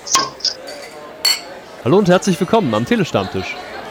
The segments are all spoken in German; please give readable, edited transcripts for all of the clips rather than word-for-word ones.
Hallo und herzlich willkommen am Telestammtisch.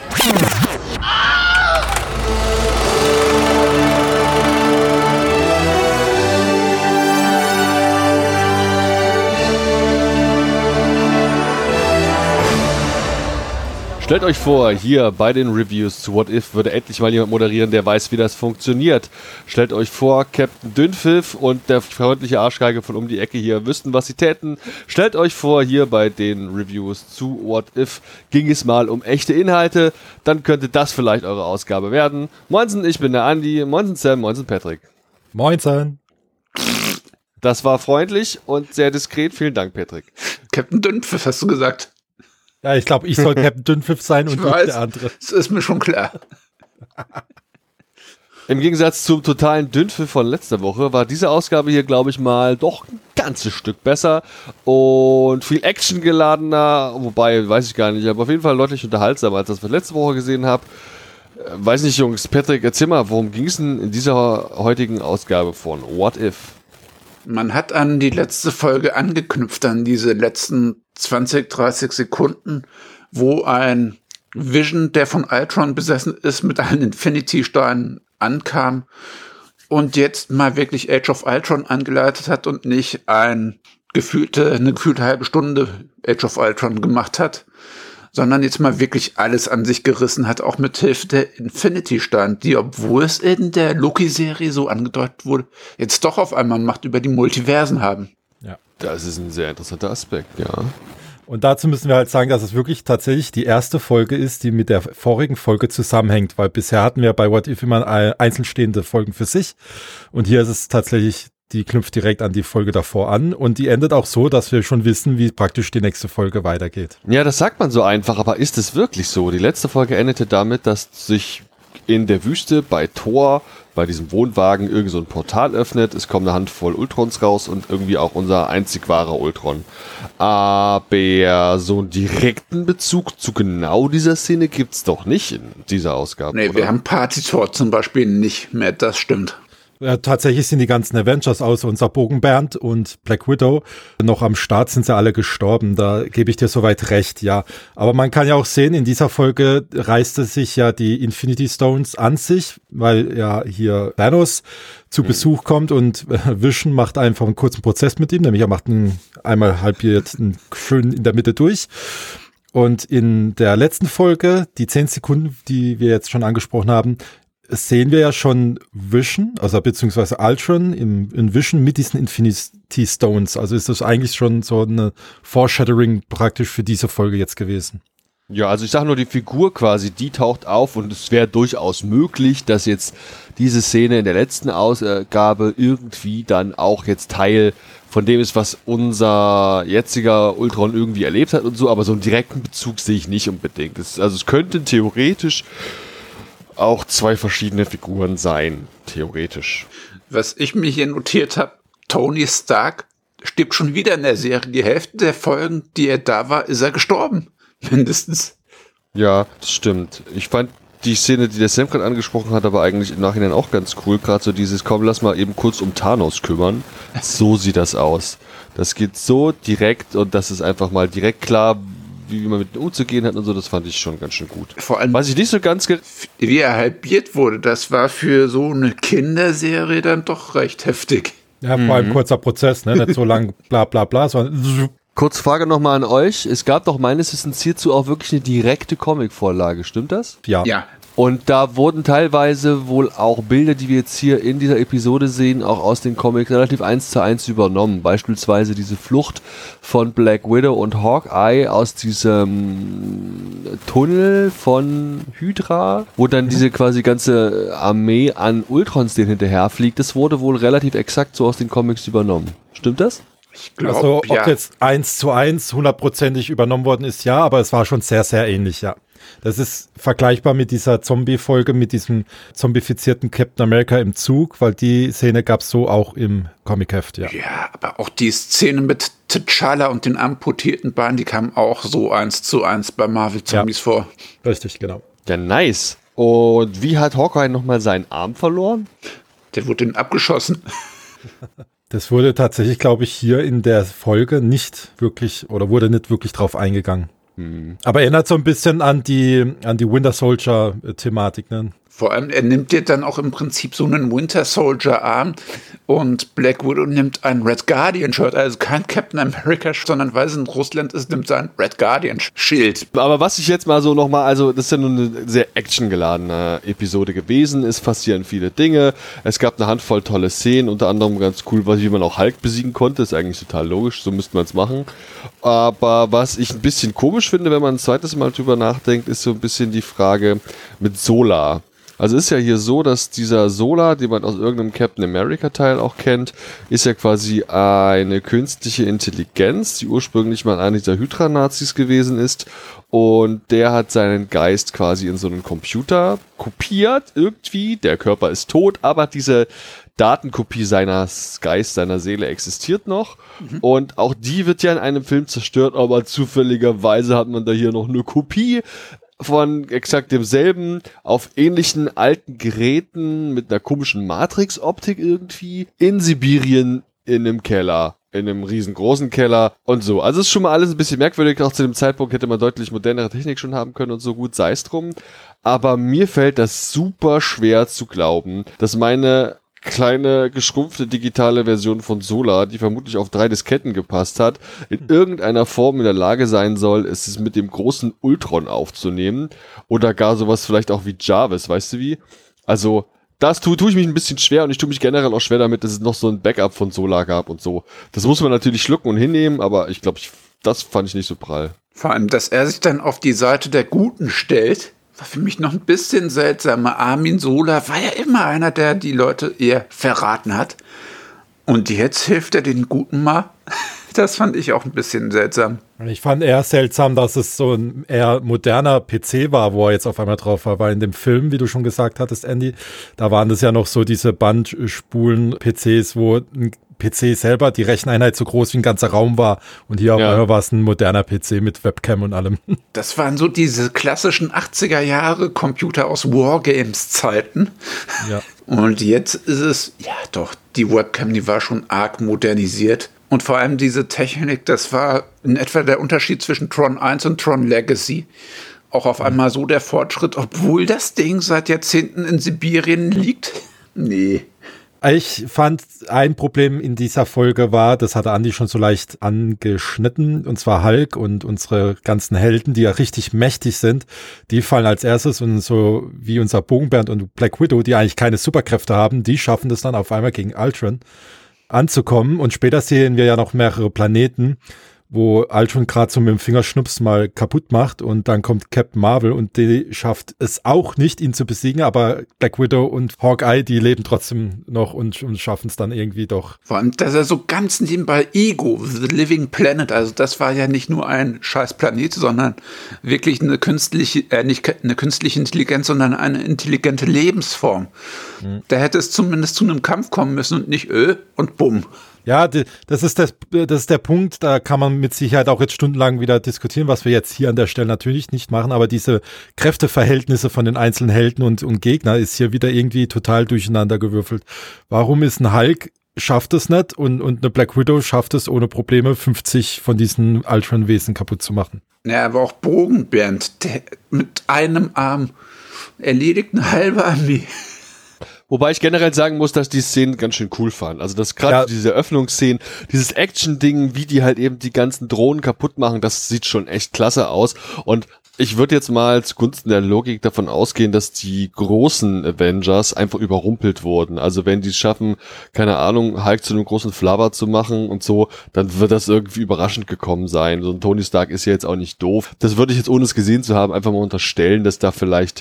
Stellt euch vor, hier bei den Reviews zu What If würde endlich mal jemand moderieren, der weiß, wie das funktioniert. Stellt euch vor, Captain Dünnpfiff und der freundliche Arschgeige von um die Ecke hier wüssten, was sie täten. Stellt euch vor, hier bei den Reviews zu What If ging es mal um echte Inhalte. Dann könnte das vielleicht eure Ausgabe werden. Moinsen, ich bin der Andi. Moinsen Sam, moinsen Patrick. Moinsen. Das war freundlich und sehr diskret. Vielen Dank, Patrick. Captain Dünnpfiff, hast du gesagt? Ja, ich glaube, ich soll Captain Dünnpfiff sein und nicht der andere. Das ist mir schon klar. Im Gegensatz zum totalen Dünnpfiff von letzter Woche war diese Ausgabe hier, glaube ich mal, doch ein ganzes Stück besser und viel actiongeladener, wobei, weiß ich gar nicht, aber auf jeden Fall deutlich unterhaltsamer, als das, was ich letzte Woche gesehen habe. Weiß nicht, Jungs, Patrick, erzähl mal, worum ging es denn in dieser heutigen Ausgabe von What If? Man hat an die letzte Folge angeknüpft, an diese letzten 20, 30 Sekunden, wo ein Vision, der von Ultron besessen ist, mit allen Infinity-Steinen ankam und jetzt mal wirklich Age of Ultron angeleitet hat und nicht eine gefühlte halbe Stunde Age of Ultron gemacht hat, sondern jetzt mal wirklich alles an sich gerissen hat, auch mit Hilfe der Infinity-Steine, die, obwohl es in der Loki-Serie so angedeutet wurde, jetzt doch auf einmal Macht über die Multiversen haben. Ja. Das ist ein sehr interessanter Aspekt, ja. Und dazu müssen wir halt sagen, dass es wirklich tatsächlich die erste Folge ist, die mit der vorigen Folge zusammenhängt, weil bisher hatten wir bei What If immer einzeln stehende Folgen für sich und hier ist es tatsächlich, die knüpft direkt an die Folge davor an und die endet auch so, dass wir schon wissen, wie praktisch die nächste Folge weitergeht. Ja, das sagt man so einfach, aber ist es wirklich so? Die letzte Folge endete damit, dass sich in der Wüste bei Thor, bei diesem Wohnwagen, irgend so ein Portal öffnet, es kommt eine Handvoll Ultrons raus und irgendwie auch unser einzig wahrer Ultron. Aber so einen direkten Bezug zu genau dieser Szene gibt's doch nicht in dieser Ausgabe. Nee, oder? wir haben Party-Thor zum Beispiel nicht mehr, das stimmt. Ja, tatsächlich sind die ganzen Avengers außer unser Bogenbernd und Black Widow noch am Start, sind sie alle gestorben. Da gebe ich dir soweit recht, ja. Aber man kann ja auch sehen, in dieser Folge reißt es sich ja die Infinity Stones an sich, weil ja hier Thanos zu Besuch kommt und Vision macht einfach einen kurzen Prozess mit ihm, nämlich er macht einen einmal halbiert schön in der Mitte durch. Und in der letzten Folge, die 10 Sekunden, die wir jetzt schon angesprochen haben, sehen wir ja schon Vision, also beziehungsweise Ultron in Vision mit diesen Infinity Stones. Also ist das eigentlich schon so eine Foreshadowing praktisch für diese Folge jetzt gewesen. Ja, also ich sage nur, die Figur quasi, die taucht auf und es wäre durchaus möglich, dass jetzt diese Szene in der letzten Ausgabe irgendwie dann auch jetzt Teil von dem ist, was unser jetziger Ultron irgendwie erlebt hat und so, aber so einen direkten Bezug sehe ich nicht unbedingt. Also es könnten theoretisch auch 2 verschiedene Figuren sein, theoretisch. Was ich mir hier notiert habe, Tony Stark stirbt schon wieder in der Serie. Die Hälfte der Folgen, die er da war, ist er gestorben. Mindestens. Ja, das stimmt. Ich fand die Szene, die der Sam gerade angesprochen hat, aber eigentlich im Nachhinein auch ganz cool. Gerade so dieses, komm, lass mal eben kurz um Thanos kümmern. So sieht das aus. Das geht so direkt und das ist einfach mal direkt klar, wie man mit ihm umzugehen hat und so, das fand ich schon ganz schön gut. Vor allem, was ich nicht so ganz wie er halbiert wurde, das war für so eine Kinderserie dann doch recht heftig. Ja, vor allem kurzer Prozess, ne? Nicht so lang bla bla bla, sondern Kurz Frage nochmal an euch. Es gab doch meines Wissens hierzu auch wirklich eine direkte Comic-Vorlage, stimmt das? ja. Und da wurden teilweise wohl auch Bilder, die wir jetzt hier in dieser Episode sehen, auch aus den Comics relativ 1:1 übernommen. Beispielsweise diese Flucht von Black Widow und Hawkeye aus diesem Tunnel von Hydra, wo dann diese quasi ganze Armee an Ultrons denen hinterherfliegt. Das wurde wohl relativ exakt so aus den Comics übernommen. Stimmt das? Ich glaube, Also ob ja. jetzt 1:1 hundertprozentig übernommen worden ist, ja, aber es war schon sehr, sehr ähnlich, ja. Das ist vergleichbar mit dieser Zombie-Folge, mit diesem zombifizierten Captain America im Zug, weil die Szene gab es so auch im Comic-Heft, ja. Ja, aber auch die Szene mit T'Challa und den amputierten Beinen, die kamen auch so 1:1 bei Marvel Zombies vor. Richtig, genau. Ja, nice. Und wie hat Hawkeye nochmal seinen Arm verloren? Der wurde abgeschossen. Das wurde tatsächlich, glaube ich, hier in der Folge nicht wirklich drauf eingegangen. Aber erinnert so ein bisschen an die Winter Soldier-Thematik, ne? Vor allem, er nimmt dir dann auch im Prinzip so einen Winter Soldier-Arm und Black Widow nimmt ein Red Guardian-Shirt, also kein Captain America, sondern weil es in Russland ist, nimmt er ein Red Guardian-Schild. Aber was ich jetzt mal so nochmal, also das ist ja nun eine sehr actiongeladene Episode gewesen, es passieren viele Dinge, es gab eine Handvoll tolle Szenen, unter anderem ganz cool, wie man auch Hulk besiegen konnte, ist eigentlich total logisch, so müsste man es machen. Aber was ich ein bisschen komisch finde, wenn man ein zweites Mal drüber nachdenkt, ist so ein bisschen die Frage mit Solar. Also ist ja hier so, dass dieser Solar, den man aus irgendeinem Captain America Teil auch kennt, ist ja quasi eine künstliche Intelligenz, die ursprünglich mal einer dieser Hydra-Nazis gewesen ist, und der hat seinen Geist quasi in so einen Computer kopiert irgendwie, der Körper ist tot, aber diese Datenkopie seines Geistes, seiner Seele existiert noch, und auch die wird ja in einem Film zerstört, aber zufälligerweise hat man da hier noch eine Kopie von exakt demselben auf ähnlichen alten Geräten mit einer komischen Matrix-Optik irgendwie in Sibirien in einem Keller, in einem riesengroßen Keller und so. Also ist schon mal alles ein bisschen merkwürdig. Auch zu dem Zeitpunkt hätte man deutlich modernere Technik schon haben können und so, gut sei es drum. Aber mir fällt das super schwer zu glauben, dass meine kleine, geschrumpfte digitale Version von Solar, die vermutlich auf 3 Disketten gepasst hat, in irgendeiner Form in der Lage sein soll, es mit dem großen Ultron aufzunehmen oder gar sowas vielleicht auch wie Jarvis, weißt du wie? Also, das tue ich mich ein bisschen schwer, und ich tue mich generell auch schwer damit, dass es noch so ein Backup von Solar gab und so. Das muss man natürlich schlucken und hinnehmen, aber ich glaube, das fand ich nicht so prall. Vor allem, dass er sich dann auf die Seite der Guten stellt, war für mich noch ein bisschen seltsamer. Armin Solar war ja immer einer, der die Leute eher verraten hat. Und jetzt hilft er den Guten mal. Das fand ich auch ein bisschen seltsam. Ich fand eher seltsam, dass es so ein eher moderner PC war, wo er jetzt auf einmal drauf war. Weil in dem Film, wie du schon gesagt hattest, Andy, da waren das ja noch so diese Bandspulen-PCs, wo ein PC selber, die Recheneinheit so groß wie ein ganzer Raum war. Und hier auf einmal war es ein moderner PC mit Webcam und allem. Das waren so diese klassischen 80er Jahre Computer aus Wargames-Zeiten. Ja. Und jetzt ist es, ja doch, die Webcam, die war schon arg modernisiert. Und vor allem diese Technik, das war in etwa der Unterschied zwischen Tron 1 und Tron Legacy. Auch auf einmal so der Fortschritt, obwohl das Ding seit Jahrzehnten in Sibirien liegt. Nee. Ich fand, ein Problem in dieser Folge war, das hatte Andi schon so leicht angeschnitten, und zwar Hulk und unsere ganzen Helden, die ja richtig mächtig sind, die fallen als erstes, und so wie unser Bogenbernd und Black Widow, die eigentlich keine Superkräfte haben, die schaffen das dann auf einmal gegen Ultron anzukommen, und später sehen wir ja noch mehrere Planeten, wo Ultron gerade so mit dem Fingerschnups mal kaputt macht, und dann kommt Captain Marvel und die schafft es auch nicht, ihn zu besiegen, aber Black Widow und Hawkeye, die leben trotzdem noch und schaffen es dann irgendwie doch. Vor allem, dass er so ganz nebenbei Ego, The Living Planet, also das war ja nicht nur ein scheiß Planet, sondern wirklich eine künstliche, nicht eine künstliche Intelligenz, sondern eine intelligente Lebensform. Da hätte es zumindest zu einem Kampf kommen müssen und nicht und bumm. Ja, das ist der Punkt, da kann man mit Sicherheit auch jetzt stundenlang wieder diskutieren, was wir jetzt hier an der Stelle natürlich nicht machen, aber diese Kräfteverhältnisse von den einzelnen Helden und Gegner ist hier wieder irgendwie total durcheinander gewürfelt. Warum ist ein Hulk, schafft es nicht, und eine Black Widow schafft es ohne Probleme, 50 von diesen Ultron-Wesen kaputt zu machen? Ja, aber auch Bogenbernd, der mit einem Arm erledigt eine halbe Armee. Wobei ich generell sagen muss, dass die Szenen ganz schön cool fand. Also das gerade diese Öffnungsszenen, dieses Action-Ding, wie die halt eben die ganzen Drohnen kaputt machen, das sieht schon echt klasse aus. Und ich würde jetzt mal zugunsten der Logik davon ausgehen, dass die großen Avengers einfach überrumpelt wurden. Also wenn die es schaffen, keine Ahnung, Hulk zu einem großen Flabber zu machen und so, dann wird das irgendwie überraschend gekommen sein. So ein Tony Stark ist ja jetzt auch nicht doof. Das würde ich jetzt, ohne es gesehen zu haben, einfach mal unterstellen, dass da vielleicht,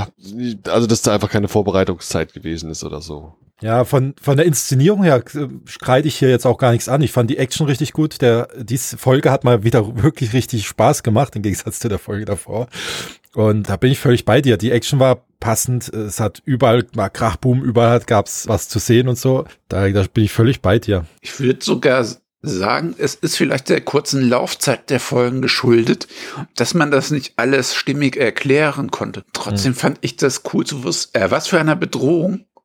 dass da einfach keine Vorbereitungszeit gewesen ist oder so. Ja, von der Inszenierung her streite ich hier jetzt auch gar nichts an. Ich fand die Action richtig gut. Diese Folge hat mal wieder wirklich richtig Spaß gemacht, im Gegensatz zu der Folge davor. Und da bin ich völlig bei dir. Die Action war passend. Es hat überall mal Krachboom, überall gab's was zu sehen und so. Da bin ich völlig bei dir. Ich würde sogar sagen, es ist vielleicht der kurzen Laufzeit der Folgen geschuldet, dass man das nicht alles stimmig erklären konnte. Trotzdem fand ich das cool zu wissen, was für eine Bedrohung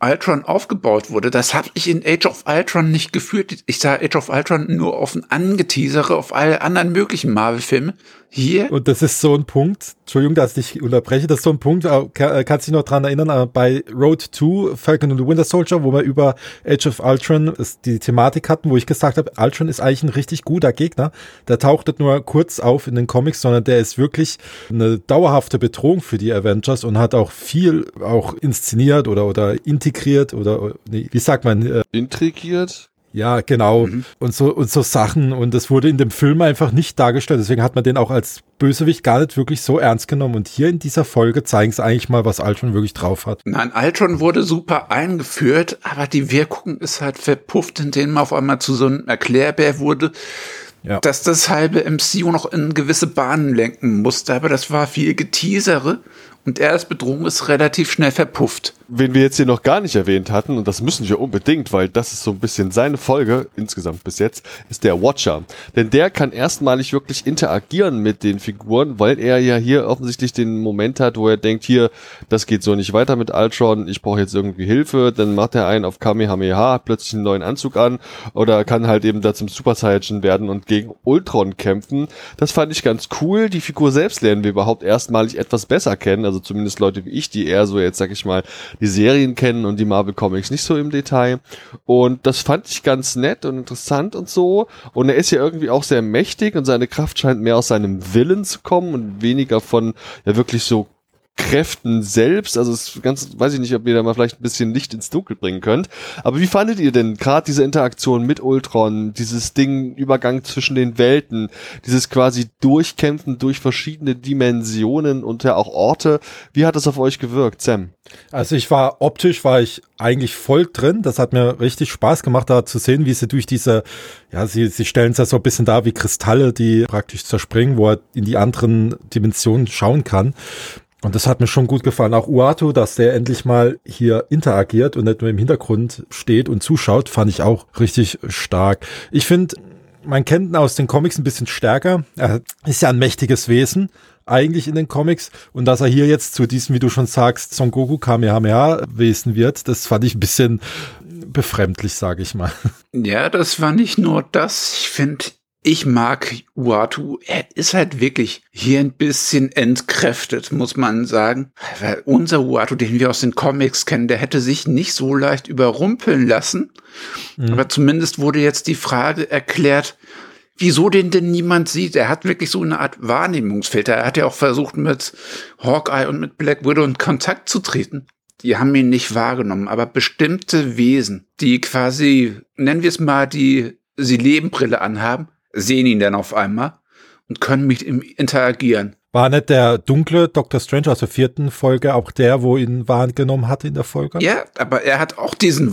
Ultron aufgebaut wurde, das habe ich in Age of Ultron nicht gefühlt. Ich sah Age of Ultron nur auf ein Angeteasere, auf alle anderen möglichen Marvel-Filme. Hier. Und das ist so ein Punkt, Entschuldigung, dass ich dich unterbreche, das ist so ein Punkt, kannst dich noch dran erinnern, bei Road to Falcon and the Winter Soldier, wo wir über Age of Ultron die Thematik hatten, wo ich gesagt habe, Ultron ist eigentlich ein richtig guter Gegner. Der taucht nicht nur kurz auf in den Comics, sondern der ist wirklich eine dauerhafte Bedrohung für die Avengers und hat auch viel auch inszeniert oder integriert oder wie sagt man? Intrigiert? Ja, genau. Und so Sachen. Und das wurde in dem Film einfach nicht dargestellt. Deswegen hat man den auch als Bösewicht gar nicht wirklich so ernst genommen. Und hier in dieser Folge zeigen sie eigentlich mal, was Ultron wirklich drauf hat. Nein, Ultron wurde super eingeführt, aber die Wirkung ist halt verpufft, indem man auf einmal zu so einem Erklärbär wurde, dass das halbe MCU noch in gewisse Bahnen lenken musste. Aber das war viel Geteasere. Und er als Bedrohung ist relativ schnell verpufft. Wen wir jetzt hier noch gar nicht erwähnt hatten, und das müssen wir unbedingt, weil das ist so ein bisschen seine Folge, insgesamt bis jetzt, ist der Watcher. Denn der kann erstmalig wirklich interagieren mit den Figuren, weil er ja hier offensichtlich den Moment hat, wo er denkt, hier, das geht so nicht weiter mit Ultron, ich brauche jetzt irgendwie Hilfe, dann macht er einen auf Kamehameha, hat plötzlich einen neuen Anzug an, oder kann halt eben da zum Super Saiyan werden und gegen Ultron kämpfen. Das fand ich ganz cool. Die Figur selbst lernen wir überhaupt erstmalig etwas besser kennen, also zumindest Leute wie ich, die eher so jetzt, sag ich mal, die Serien kennen und die Marvel Comics nicht so im Detail. Und das fand ich ganz nett und interessant und so. Und er ist ja irgendwie auch sehr mächtig und seine Kraft scheint mehr aus seinem Willen zu kommen und weniger von ja wirklich so Kräften selbst. Also es ist ganz, weiß ich nicht, ob ihr da mal vielleicht ein bisschen Licht ins Dunkel bringen könnt. Aber wie fandet ihr denn gerade diese Interaktion mit Ultron, dieses Ding, Übergang zwischen den Welten, dieses quasi Durchkämpfen durch verschiedene Dimensionen und ja auch Orte? Wie hat das auf euch gewirkt, Sam? Also optisch war ich eigentlich voll drin. Das hat mir richtig Spaß gemacht, da zu sehen, wie sie durch diese, ja, sie stellen es ja so ein bisschen dar wie Kristalle, die praktisch zerspringen, wo er in die anderen Dimensionen schauen kann. Und das hat mir schon gut gefallen. Auch Uatu, dass der endlich mal hier interagiert und nicht nur im Hintergrund steht und zuschaut, fand ich auch richtig stark. Ich finde, man kennt ihn aus den Comics ein bisschen stärker. Er ist ja ein mächtiges Wesen eigentlich in den Comics. Und dass er hier jetzt zu diesem, wie du schon sagst, Son Goku Kamehameha-Wesen wird, das fand ich ein bisschen befremdlich, sage ich mal. Ja, das war nicht nur das. Ich finde, ich mag Uatu. Er ist halt wirklich hier ein bisschen entkräftet, muss man sagen. Weil unser Uatu, den wir aus den Comics kennen, der hätte sich nicht so leicht überrumpeln lassen. Aber zumindest wurde jetzt die Frage erklärt, wieso den denn niemand sieht. Er hat wirklich so eine Art Wahrnehmungsfilter. Er hat ja auch versucht, mit Hawkeye und mit Black Widow in Kontakt zu treten. Die haben ihn nicht wahrgenommen. Aber bestimmte Wesen, die quasi, nennen wir es mal, die sie Lebenbrille anhaben, sehen ihn dann auf einmal und können mit ihm interagieren. War nicht der dunkle Dr. Strange aus der 4. Folge auch der, wo ihn wahrgenommen hatte in der Folge? Ja, aber er hat auch diesen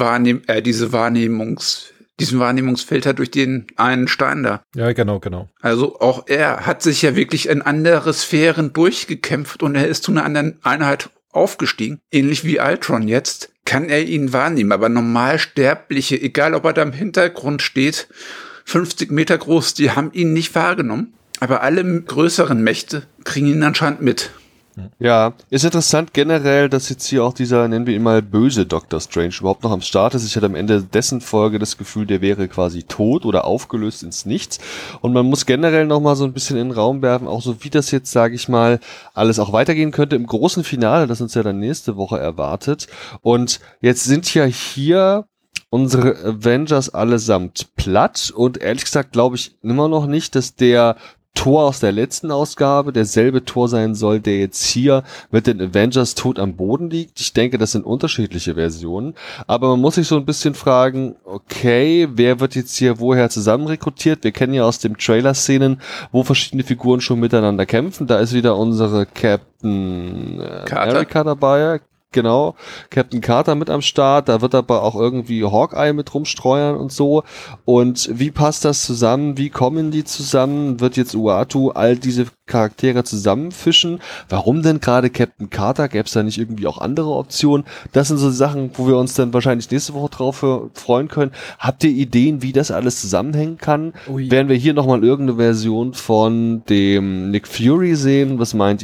Wahrnehmungsfilter durch den einen Stein da. Ja, genau. Also auch er hat sich ja wirklich in andere Sphären durchgekämpft und er ist zu einer anderen Einheit aufgestiegen. Ähnlich wie Ultron jetzt kann er ihn wahrnehmen, aber Normalsterbliche, egal ob er da im Hintergrund steht, 50 Meter groß, die haben ihn nicht wahrgenommen. Aber alle größeren Mächte kriegen ihn anscheinend mit. Ja, ist interessant generell, dass jetzt hier auch dieser, nennen wir ihn mal, böse Dr. Strange überhaupt noch am Start ist. Ich hatte am Ende dessen Folge das Gefühl, der wäre quasi tot oder aufgelöst ins Nichts. Und man muss generell nochmal so ein bisschen in den Raum werfen, auch so wie das jetzt, sage ich mal, alles auch weitergehen könnte im großen Finale, das uns ja dann nächste Woche erwartet. Und jetzt sind ja hier unsere Avengers allesamt platt und ehrlich gesagt glaube ich immer noch nicht, dass der Thor aus der letzten Ausgabe derselbe Thor sein soll, der jetzt hier mit den Avengers tot am Boden liegt. Ich denke, das sind unterschiedliche Versionen, aber man muss sich so ein bisschen fragen, okay, wer wird jetzt hier woher zusammen rekrutiert? Wir kennen ja aus dem Trailer-Szenen, wo verschiedene Figuren schon miteinander kämpfen. Da ist wieder unsere Captain America dabei. Genau, Captain Carter mit am Start, da wird aber auch irgendwie Hawkeye mit rumstreuern und so. Und wie passt das zusammen? Wie kommen die zusammen? Wird jetzt Uatu all diese Charaktere zusammenfischen? Warum denn gerade Captain Carter? Gäbe es da nicht irgendwie auch andere Optionen? Das sind so Sachen, wo wir uns dann wahrscheinlich nächste Woche drauf freuen können. Habt ihr Ideen, wie das alles zusammenhängen kann? Werden wir hier nochmal irgendeine Version von dem Nick Fury sehen? Was meint ihr?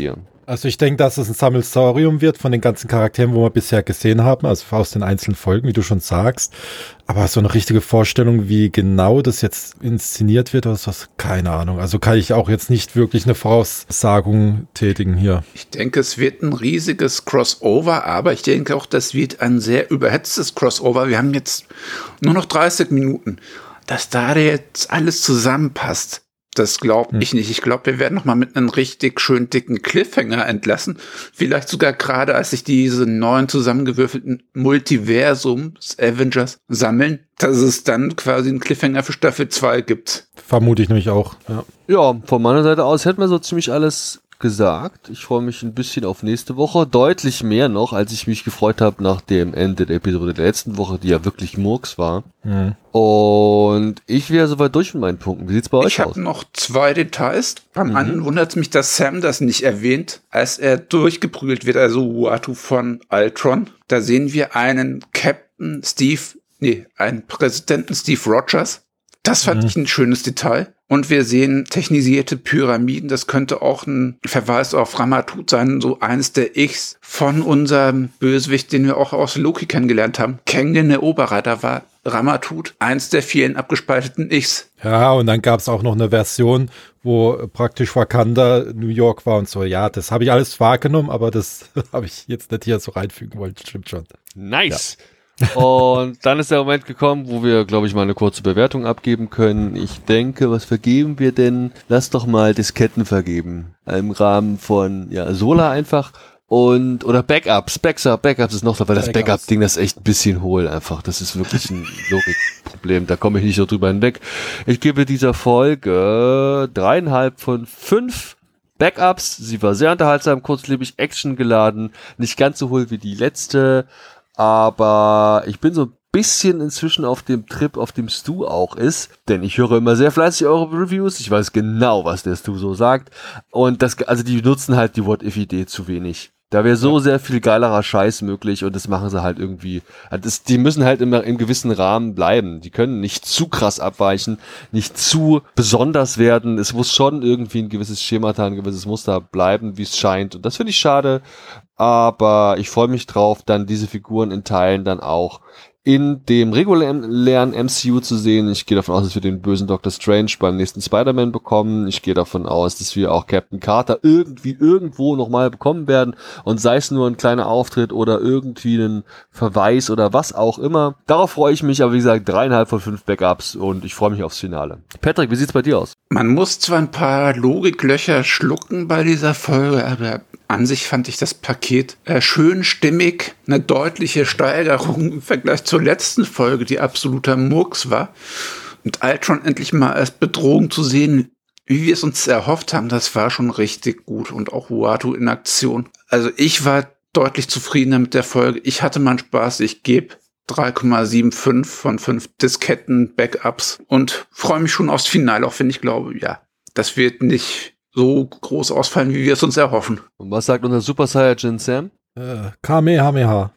Also ich denke, dass es ein Sammelsurium wird von den ganzen Charakteren, wo wir bisher gesehen haben, also aus den einzelnen Folgen, wie du schon sagst. Aber so eine richtige Vorstellung, wie genau das jetzt inszeniert wird oder was, keine Ahnung. Also kann ich auch jetzt nicht wirklich eine Voraussagung tätigen hier. Ich denke, es wird ein riesiges Crossover, aber ich denke auch, das wird ein sehr überhetztes Crossover. Wir haben jetzt nur noch 30 Minuten. Dass da jetzt alles zusammenpasst, das glaube ich nicht. Ich glaube, wir werden noch mal mit einem richtig schön dicken Cliffhanger entlassen. Vielleicht sogar gerade, als sich diese neuen zusammengewürfelten Multiversums Avengers sammeln, dass es dann quasi einen Cliffhanger für Staffel 2 gibt. Vermute ich nämlich auch, ja. Ja, von meiner Seite aus hätten wir so ziemlich alles gesagt. Ich freue mich ein bisschen auf nächste Woche. Deutlich mehr noch, als ich mich gefreut habe nach dem Ende der Episode der letzten Woche, die ja wirklich Murks war. Und ich wäre soweit durch mit meinen Punkten. Wie sieht's bei euch aus? Ich habe noch 2 Details. Beim einen wundert es mich, dass Sam das nicht erwähnt, als er durchgeprügelt wird, also Uatu von Ultron. Da sehen wir einen einen Präsidenten Steve Rogers. Das fand ich ein schönes Detail. Und wir sehen technisierte Pyramiden. Das könnte auch ein Verweis auf Ramatut sein, so eines der Ichs von unserem Bösewicht, den wir auch aus Loki kennengelernt haben. Kang den Eroberer, da war Ramatut eins der vielen abgespalteten Ichs. Ja, und dann gab es auch noch eine Version, wo praktisch Wakanda New York war und so. Ja, das habe ich alles wahrgenommen, aber das habe ich jetzt nicht hier so reinfügen wollen. Stimmt schon. Nice! Ja. Und dann ist der Moment gekommen, wo wir, glaube ich, mal eine kurze Bewertung abgeben können. Ich denke, was vergeben wir denn? Lass doch mal Disketten vergeben. Im Rahmen von, Sola einfach. Oder Backups. Backups ist noch so, weil das Backup-Ding, das ist echt ein bisschen hohl einfach. Das ist wirklich ein Logikproblem. Da komme ich nicht so drüber hinweg. Ich gebe dieser Folge 3,5 von 5 Backups. Sie war sehr unterhaltsam, kurzlebig, actiongeladen. Nicht ganz so hohl wie die letzte. Aber ich bin so ein bisschen inzwischen auf dem Trip, auf dem Stu auch ist, denn ich höre immer sehr fleißig eure Reviews, ich weiß genau, was der Stu so sagt, und die nutzen halt die What-If-Idee zu wenig. Da wäre so sehr viel geilerer Scheiß möglich und das machen sie halt irgendwie, die müssen halt im gewissen Rahmen bleiben, die können nicht zu krass abweichen, nicht zu besonders werden, es muss schon irgendwie ein gewisses Schemata, ein gewisses Muster bleiben, wie es scheint, und das finde ich schade, aber ich freue mich drauf, dann diese Figuren in Teilen dann auch in dem regulären MCU zu sehen. Ich gehe davon aus, dass wir den bösen Doctor Strange beim nächsten Spider-Man bekommen. Ich gehe davon aus, dass wir auch Captain Carter irgendwo nochmal bekommen werden. Und sei es nur ein kleiner Auftritt oder irgendwie ein Verweis oder was auch immer. Darauf freue ich mich, aber wie gesagt, 3,5 von 5 Backups und ich freue mich aufs Finale. Patrick, wie sieht's bei dir aus? Man muss zwar ein paar Logiklöcher schlucken bei dieser Folge, aber an sich fand ich das Paket schön stimmig, eine deutliche Steigerung im Vergleich zur letzten Folge, die absoluter Murks war. Und Ultron endlich mal als Bedrohung zu sehen, wie wir es uns erhofft haben, das war schon richtig gut. Und auch Uatu in Aktion. Also ich war deutlich zufriedener mit der Folge. Ich hatte meinen Spaß. Ich gebe 3,75 von 5 Disketten-Backups und freue mich schon aufs Finale, auch wenn ich glaube, ja, das wird nicht so groß ausfallen, wie wir es uns erhoffen. Und was sagt unser Super Saiyajin Sam? Kamehameha.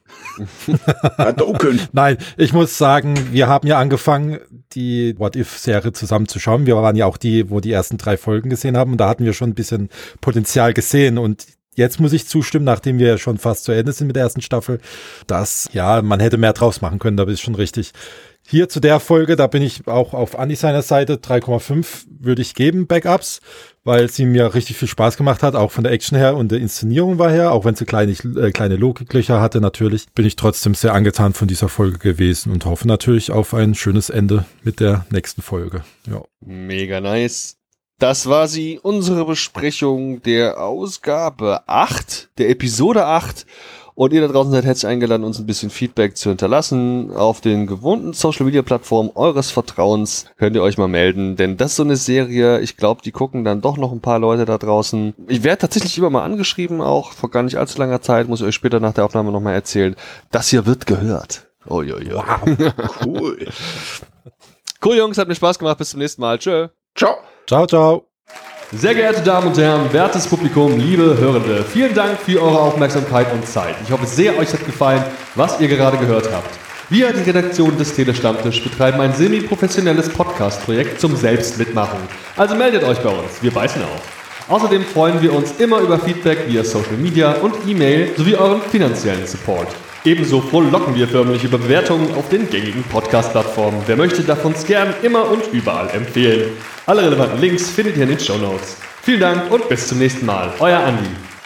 Hadouken. Nein, ich muss sagen, wir haben ja angefangen, die What-If-Serie zusammenzuschauen. Wir waren ja auch die, wo die ersten 3 Folgen gesehen haben und da hatten wir schon ein bisschen Potenzial gesehen und jetzt muss ich zustimmen, nachdem wir schon fast zu Ende sind mit der ersten Staffel, dass, ja, man hätte mehr draus machen können, da ist schon richtig. Hier zu der Folge, da bin ich auch auf Andi seiner Seite, 3,5 würde ich geben, Backups, weil sie mir richtig viel Spaß gemacht hat, auch von der Action her und der Inszenierung war her, auch wenn sie kleine Logiklöcher hatte natürlich, bin ich trotzdem sehr angetan von dieser Folge gewesen und hoffe natürlich auf ein schönes Ende mit der nächsten Folge. Ja. Mega nice. Das war sie, unsere Besprechung der Ausgabe 8, der Episode 8. Und ihr da draußen seid herzlich eingeladen, uns ein bisschen Feedback zu hinterlassen. Auf den gewohnten Social-Media-Plattformen eures Vertrauens könnt ihr euch mal melden. Denn das ist so eine Serie, ich glaube, die gucken dann doch noch ein paar Leute da draußen. Ich werde tatsächlich immer mal angeschrieben, auch vor gar nicht allzu langer Zeit, muss ich euch später nach der Aufnahme nochmal erzählen. Das hier wird gehört. Oh, jo, jo. Wow, cool. Cool, Jungs, hat mir Spaß gemacht. Bis zum nächsten Mal. Tschö. Ciao. Ciao, ciao. Sehr geehrte Damen und Herren, wertes Publikum, liebe Hörende, vielen Dank für eure Aufmerksamkeit und Zeit. Ich hoffe sehr, euch hat gefallen, was ihr gerade gehört habt. Wir, die Redaktion des Telestammtisch, betreiben ein semi-professionelles Podcast-Projekt zum Selbstmitmachen. Also meldet euch bei uns, wir beißen auf. Außerdem freuen wir uns immer über Feedback via Social Media und E-Mail sowie euren finanziellen Support. Ebenso frohlocken wir förmlich über Bewertungen auf den gängigen Podcast-Plattformen. Wer möchte, darf uns gern immer und überall empfehlen. Alle relevanten Links findet ihr in den Shownotes. Vielen Dank und bis zum nächsten Mal. Euer Andi.